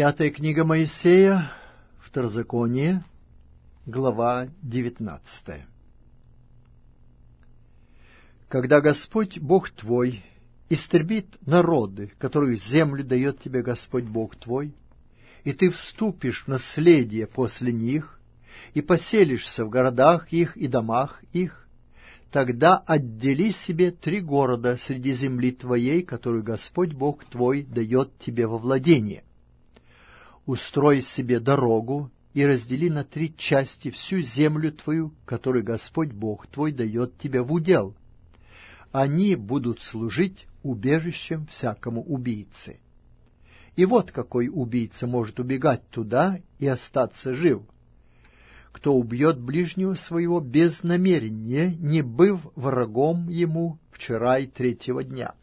Пятая книга Моисея, Второзаконие, глава 19. Когда Господь Бог твой истребит народы, которых землю дает тебе Господь Бог твой, и ты вступишь в наследие после них, и поселишься в городах их и домах их, тогда отдели себе 3 города среди земли твоей, которую Господь Бог твой дает тебе во владение. Устрой себе дорогу и раздели на 3 части всю землю твою, которую Господь Бог твой дает тебе в удел. Они будут служить убежищем всякому убийце. И вот какой убийца может убегать туда и остаться жив: кто убьет ближнего своего без намерения, не быв врагом ему вчера и 3-го дня.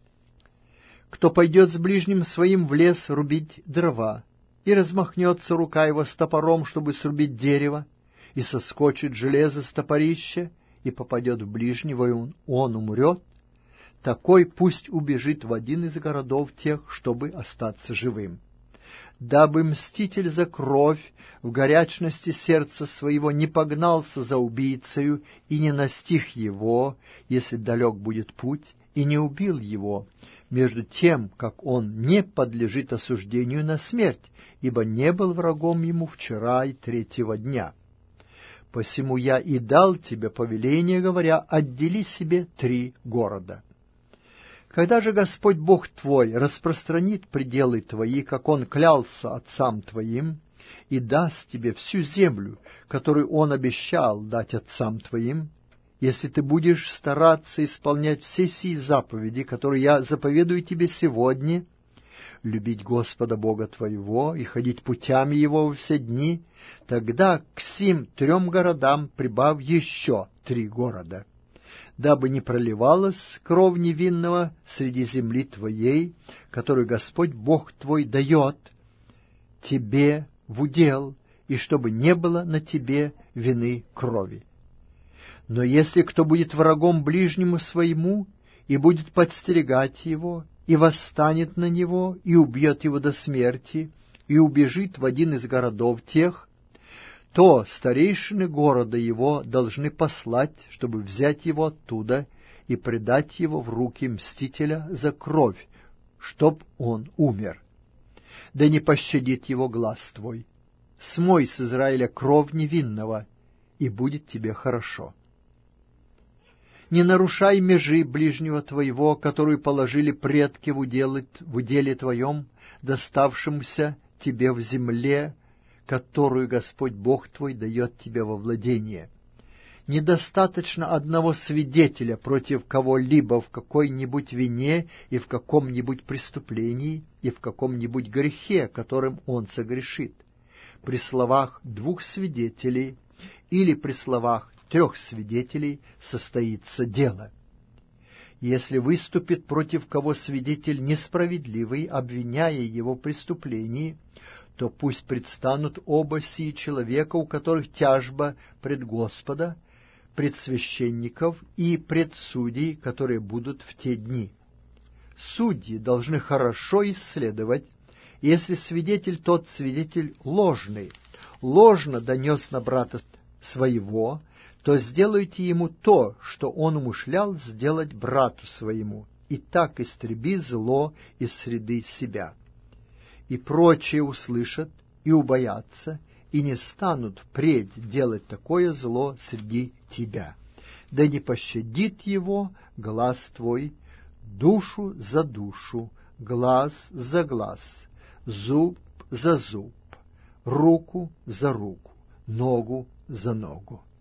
Кто пойдет с ближним своим в лес рубить дрова, и размахнется рука его с топором, чтобы срубить дерево, и соскочит железо с топорища, и попадет в ближнего, и он умрет, такой пусть убежит в один из городов тех, чтобы остаться живым. Дабы мститель за кровь в горячности сердца своего не погнался за убийцею и не настиг его, если далек будет путь, и не убил его, между тем, как он не подлежит осуждению на смерть, ибо не был врагом ему вчера и 3-го дня. Посему я и дал тебе повеление, говоря: отдели себе 3 города. Когда же Господь Бог твой распространит пределы твои, как Он клялся отцам твоим, и даст тебе всю землю, которую Он обещал дать отцам твоим, если ты будешь стараться исполнять все сии заповеди, которые я заповедую тебе сегодня, любить Господа Бога твоего и ходить путями Его во все дни, тогда к сим 3 городам прибавь еще 3 города, дабы не проливалась кровь невинного среди земли твоей, которую Господь Бог твой дает тебе в удел, и чтобы не было на тебе вины крови. Но если кто будет врагом ближнему своему, и будет подстерегать его, и восстанет на него, и убьет его до смерти, и убежит в один из городов тех, то старейшины города его должны послать, чтобы взять его оттуда и предать его в руки мстителя за кровь, чтоб он умер. Да не пощадит его глаз твой. Смой с Израиля кровь невинного, и будет тебе хорошо. Не нарушай межи ближнего твоего, которую положили предки в уделе твоем, доставшемуся тебе в земле, которую Господь Бог твой дает тебе во владение. Недостаточно одного свидетеля против кого-либо в какой-нибудь вине и в каком-нибудь преступлении и в каком-нибудь грехе, которым он согрешит. При словах 2 свидетелей или при словах 3 свидетелей состоится дело. Если выступит против кого свидетель несправедливый, обвиняя его в преступлении, то пусть предстанут оба сии человека, у которых тяжба пред Господа, пред священников и пред судей, которые будут в те дни. Судьи должны хорошо исследовать, если свидетель тот свидетель ложный, ложно донес на брата своего, то сделайте ему то, что он умышлял сделать брату своему, и так истреби зло из среды себя. И прочие услышат и убоятся, и не станут впредь делать такое зло среди тебя. Да не пощадит его глаз твой, душу за душу, глаз за глаз, зуб за зуб, руку за руку, ногу за ногу.